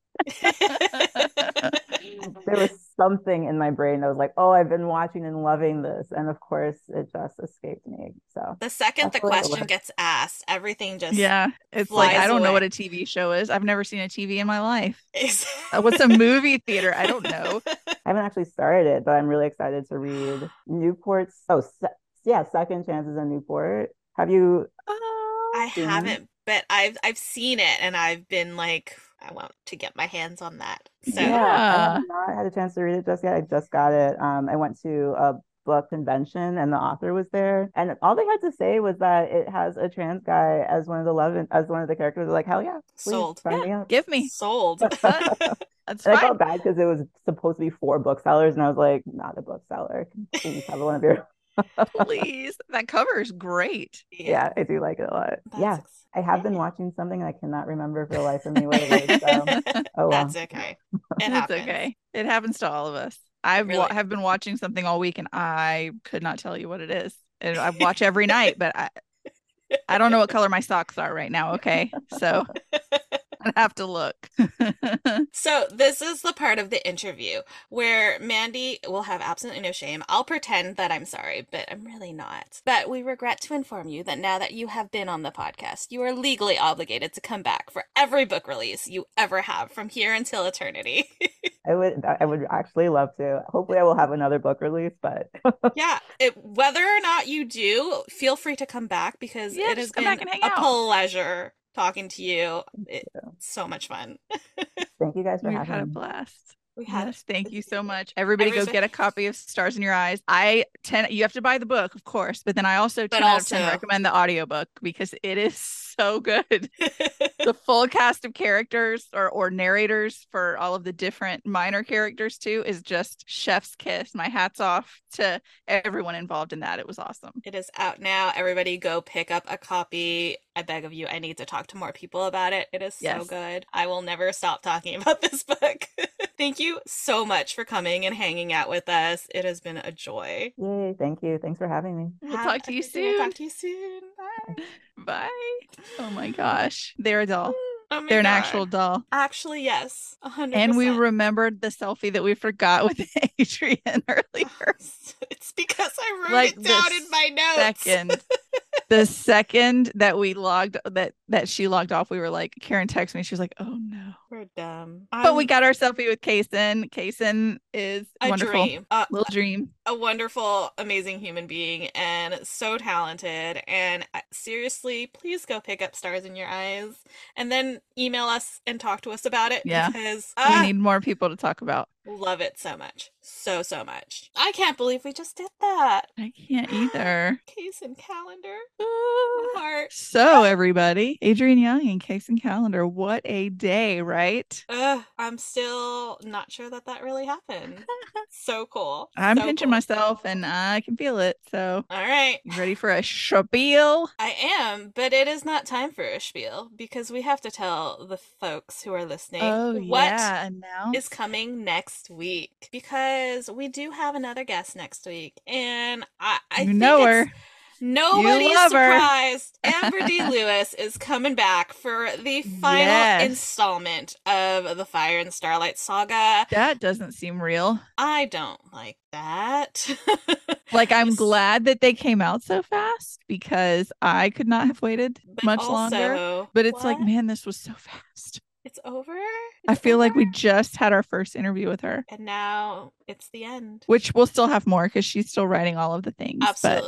There was something in my brain that was like, oh, I've been watching and loving this. And of course, it just escaped me. So The second the that's what it question was. gets asked, everything just Yeah, it's like flies I don't know what away. a TV show is. I've never seen a TV in my life. is. What's a movie theater? I don't know. I haven't actually started it, but I'm really excited to read Newport's. Yeah, Second Chances in Newport. Have you I seen it? haven't, but I've seen it and I've been like, I want to get my hands on that. So Yeah, I Yeah. have not had a chance to read it just yet. I just got it. I went to a book convention and the author was there, and all they had to say was that it has a trans guy as one of the characters. They're like, hell yeah, please sold. sign me up. Give me. Sold. That's And I fine. felt bad because it was supposed to be for booksellers, and I was like, not a bookseller. Please have one of your. Please. That cover is great. Yeah, I do like it a lot. That's Yeah, I have been exciting. watching something and I cannot remember for the life of me what it is. So, oh well. That's okay. It It's happens. okay. It happens to all of us. I Really. have been watching something all week and I could not tell you what it is. And I watch every night, but I don't know what color my socks are right now. Okay. So I have to look. So this is the part of the interview where Mandy will have absolutely no shame. I'll pretend that I'm sorry, but I'm really not. But we regret to inform you that now that you have been on the podcast, you are legally obligated to come back for every book release you ever have from here until eternity. I would actually love to. Hopefully I will have another book release, but Yeah, whether or not you do, feel free to come back because Yeah, it has just come been back and hang a out. pleasure talking to you. It's so much fun. thank you guys for We've having had a me. blast. We had Yes, thank you so much. Everybody go Everybody- get a copy of Stars in Your Eyes. You have to buy the book, of course, but then I also 10 But out of 10 also- recommend the audiobook because it is so good. The full cast of characters or narrators for all of the different minor characters too is just chef's kiss. My hat's off to everyone involved in that. It was awesome. It is out now. Everybody go pick up a copy. I beg of you. I need to talk to more people about it. It is so Yes. good. I will never stop talking about this book. Thank you so much for coming and hanging out with us. It has been a joy. Yay, thank you. Thanks for having me. We'll Have talk to a you good day. soon. Talk to you soon. Bye. Bye. Oh my gosh. They're a doll. Oh my They're an God. actual doll. Actually, yes. 100%. And we remembered the selfie that we forgot with Adrian earlier. It's because I wrote Like it down the in my notes. The second that we logged that she logged off, we were like, Karen texted me. She was like, "Oh no!" We're dumb. But we got our selfie with Kaysen. Kaysen is a wonderful, dream. little dream. A wonderful, amazing human being and so talented. And seriously, please go pick up Stars in Your Eyes and then email us and talk to us about it. Yeah. Because We need more people to talk about. love it so much. So much. I can't believe we just did that. I can't either. Case and calendar. Ah. Heart. So everybody, Adrian Young and Kaysen Calendar, what a day, right? I'm still not sure that really happened. So cool. I'm So pinching cool. myself and I can feel it. So All right. you ready for a spiel? I am, but it is not time for a spiel because we have to tell the folks who are listening what announce. is coming next week because we do have another guest next week, and I You think know it's her. nobody's love her. surprised. Amber D. Lewis is coming back for the final Yes. installment of the Fire and Starlight saga. That doesn't seem real. I don't like that. Like, I'm glad that they came out so fast because I could not have waited But much longer. also, But it's like, what? man, this was so fast. It's over. I It's feel like we over? just had our first interview with her, And now it's the end. which we'll still have more because she's still writing all of the things. Absolutely.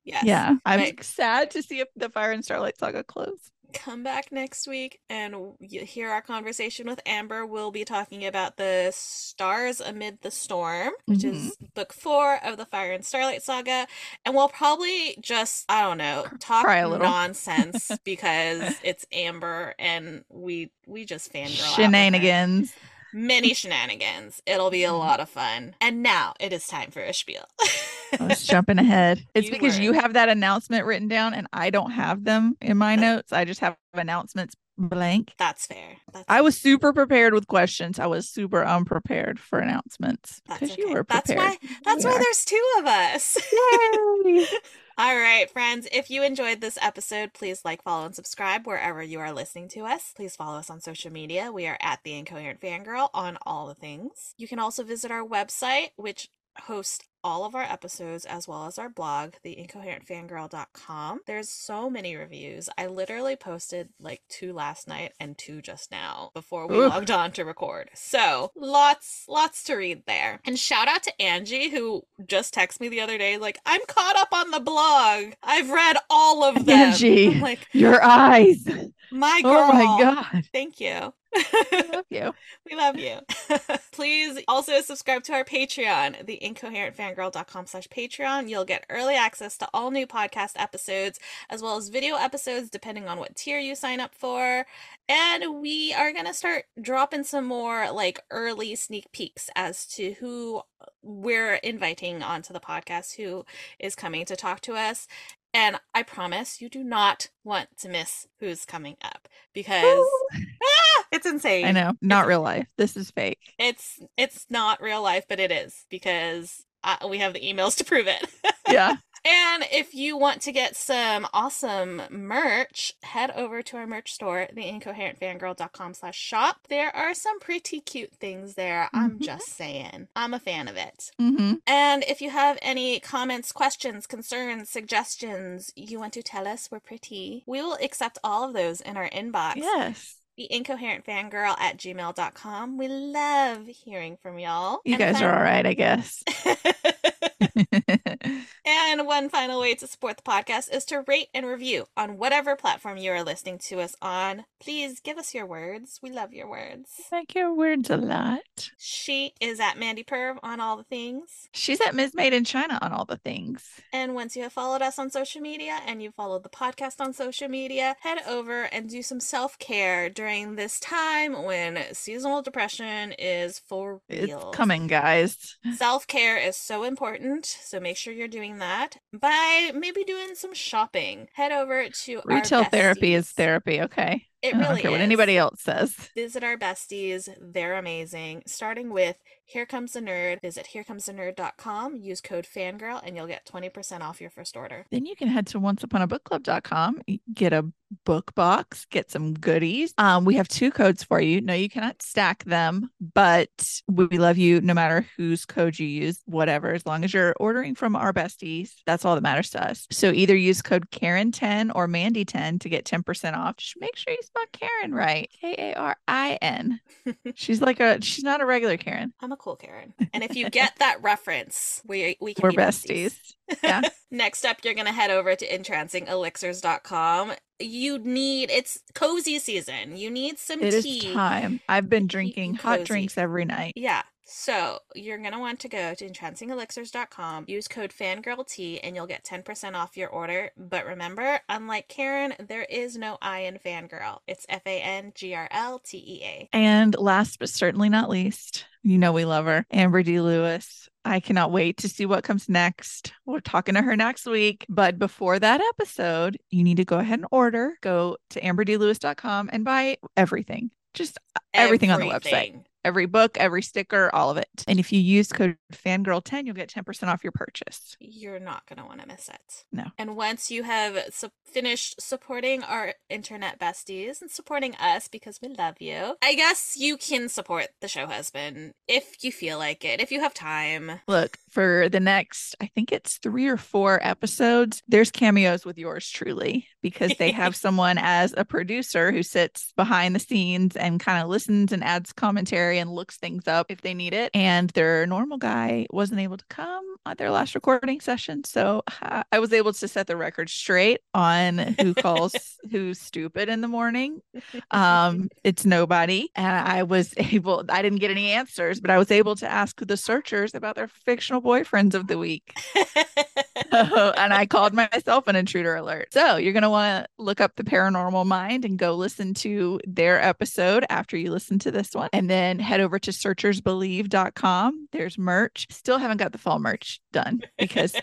Yes. Yeah. I'm But sad to see if the Fire and Starlight Saga close. come back next week and you hear our conversation with Amber. We'll be talking about the Stars Amid the Storm, which is book 4 of the Fire and Starlight Saga. And we'll probably just, I don't know, talk Cry a little. nonsense because it's Amber and we just fangirl out with her. Shenanigans. Many shenanigans. It'll be a lot of fun. And now it is time for a spiel. I was jumping ahead. It's You because were. you have that announcement written down and I don't have them in my notes. I just have announcements blank. That's fair. I was super prepared with questions. I was super unprepared for announcements That's because okay. you were That's prepared. why there's 2 of us. Yay! All right, friends, if you enjoyed this episode, please like, follow, and subscribe wherever you are listening to us. Please follow us on social media. We are at The Incoherent Fangirl on all the things. You can also visit our website, which hosts all of our episodes as well as our blog, theincoherentfangirl.com. There's so many reviews. I literally posted like 2 last night and 2 just now before we logged on to record. So lots to read there. And shout out to Angie, who just texted me the other day, like, I'm caught up on the blog. I've read all of them. Angie, I'm like, your eyes. my girl. Oh my God. Thank you. I love you. We love you. Please also subscribe to our Patreon, theincoherentfangirl.com/Patreon. You'll get early access to all new podcast episodes, as well as video episodes, depending on what tier you sign up for. And we are going to start dropping some more like early sneak peeks as to who we're inviting onto the podcast, who is coming to talk to us. And I promise you do not want to miss who's coming up because it's insane. I know. Not real life. This is fake. It's not real life, but it is because we have the emails to prove it. Yeah. And if you want to get some awesome merch, head over to our merch store, theincoherentfangirl.com/shop. There are some pretty cute things there. I'm just saying. I'm a fan of it. And if you have any comments, questions, concerns, suggestions, you want to tell us we're pretty, we will accept all of those in our inbox. Yes. theincoherentfangirl@gmail.com. We love hearing from y'all. You guys are all right, I guess. And one final way to support the podcast is to rate and review on whatever platform you are listening to us on. Please give us your words. We love your words. Like your words a lot. She is at Mandy Perv on all the things. She's at Ms. Made in China on all the things. And once you have followed us on social media and you followed the podcast on social media, head over and do some self-care during this time when seasonal depression is for real. It's coming, guys. Self-care is so important, so make sure you're doing that by maybe doing some shopping. Head over to Retail therapy is therapy, okay? It I really don't care is. what anybody else says. Visit our besties. They're amazing. Starting with Here Comes the Nerd. Visit herecomesthenerd.com. Use code FANGIRL and you'll get 20% off your first order. Then you can head to onceuponabookclub.com, get a book box, get some goodies. We have 2 codes for you. No, you cannot stack them, but we love you no matter whose code you use, whatever, as long as you're ordering from our besties. That's all that matters to us. So either use code Karen10 or Mandy10 to get 10% off. Just make sure you spell Karen right. Karin. She's not a regular Karen. I'm a cool Karen. And if you get that reference, we can We're be besties. Yeah. Next up, you're going to head over to entrancingelixirs.com. It's cozy season. You need some tea. It is time. I've been drinking hot cozy. drinks every night. Yeah. So you're going to want to go to entrancingelixirs.com, use code FANGIRLT, and you'll get 10% off your order. But remember, unlike Karen, there is no I in fangirl. It's FANGRLTEA. And last but certainly not least, you know we love her, Amber D. Lewis. I cannot wait to see what comes next. We're talking to her next week. But before that episode, you need to go ahead and order. Go to amberdlewis.com and buy everything. Just everything on the website. Every book, every sticker, all of it. And if you use code FANGIRL10, you'll get 10% off your purchase. You're not going to want to miss it. No. And once you have finished supporting our internet besties and supporting us because we love you, I guess you can support the show husband if you feel like it, if you have time. Look, for the next, I think it's 3 or 4 episodes, there's cameos with yours truly because they have someone as a producer who sits behind the scenes and kind of listens and adds commentary secretary and looks things up if they need it. And their normal guy wasn't able to come at their last recording session. So I was able to set the record straight on who calls who stupid in the morning. It's nobody. And I didn't get any answers, but I was able to ask the searchers about their fictional boyfriends of the week. And I called myself an intruder alert. So you're going to want to look up The Paranormal Mind and go listen to their episode after you listen to this one. And then head over to searchersbelieve.com. There's merch. Still haven't got the fall merch done because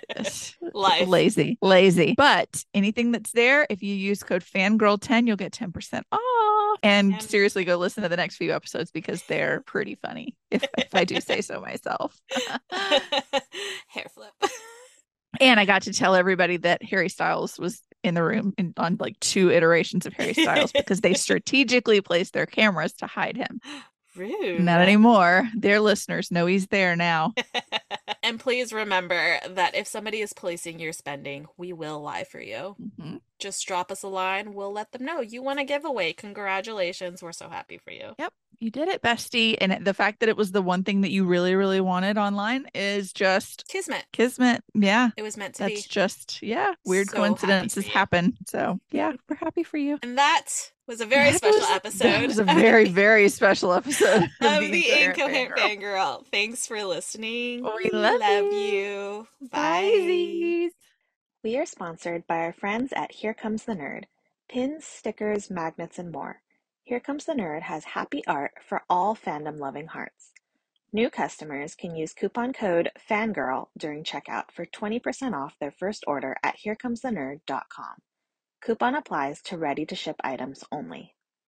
lazy. But anything that's there, if you use code fangirl10, you'll get 10% off. And seriously, go listen to the next few episodes because they're pretty funny, if I do say so myself. Hair flip. And I got to tell everybody that Harry Styles was in the room on like 2 iterations of Harry Styles because they strategically placed their cameras to hide him. Rude. Not anymore. Their listeners know he's there now. And please remember that if somebody is policing your spending, we will lie for you. Mm-hmm. Just drop us a line. We'll let them know you want a giveaway. Congratulations. We're so happy for you. Yep. You did it, bestie. And the fact that it was the one thing that you really, really wanted online is just Kismet. Yeah. It was meant to be. That's just, weird So coincidences happen. So, yeah, we're happy for you. And that was a very special episode. That was a very, very special episode of the Incoherent Fangirl. Thanks for listening. We love you. Bye. We are sponsored by our friends at Here Comes the Nerd. Pins, stickers, magnets, and more. Here Comes the Nerd has happy art for all fandom-loving hearts. New customers can use coupon code FANGIRL during checkout for 20% off their first order at HereComesTheNerd.com. Coupon applies to ready-to-ship items only.